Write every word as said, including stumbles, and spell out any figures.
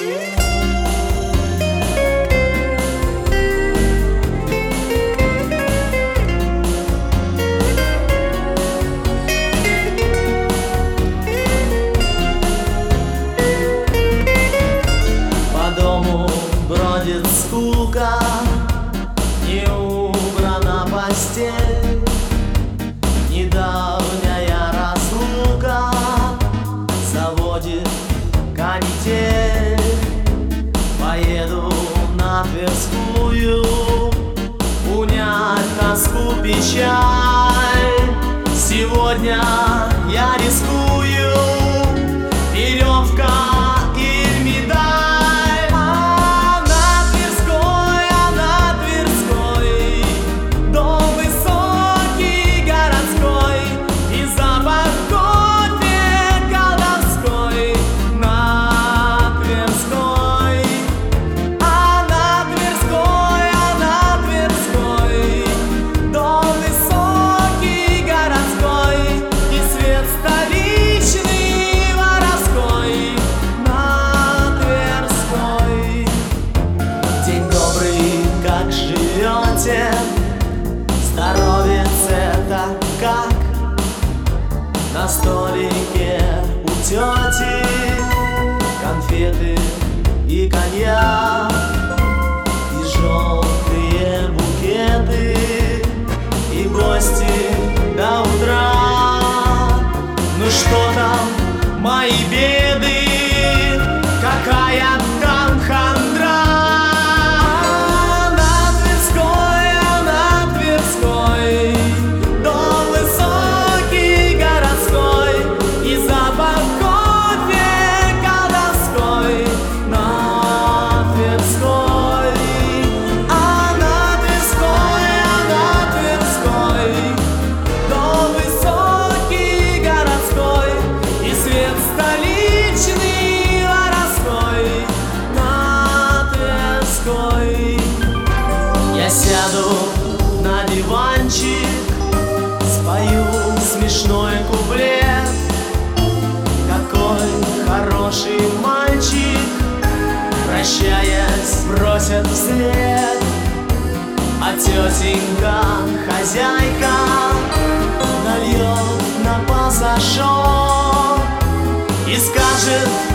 Скука, не убрана постель, недавняя разлука заводит канитель. Поеду на Тверскую унять тоску, печаль. Сегодня я рискую, веревка и медаль. Здоровец это как? На столике у тети конфеты и коньяк, и желтые букеты, и гости до утра. Ну что там мои беды, какая там хандра? Я сяду на диванчик, спою смешной куплет. Какой хороший мальчик, прощаясь, бросит вслед. А тетенька, хозяйка, нальет на пасашок и скажет: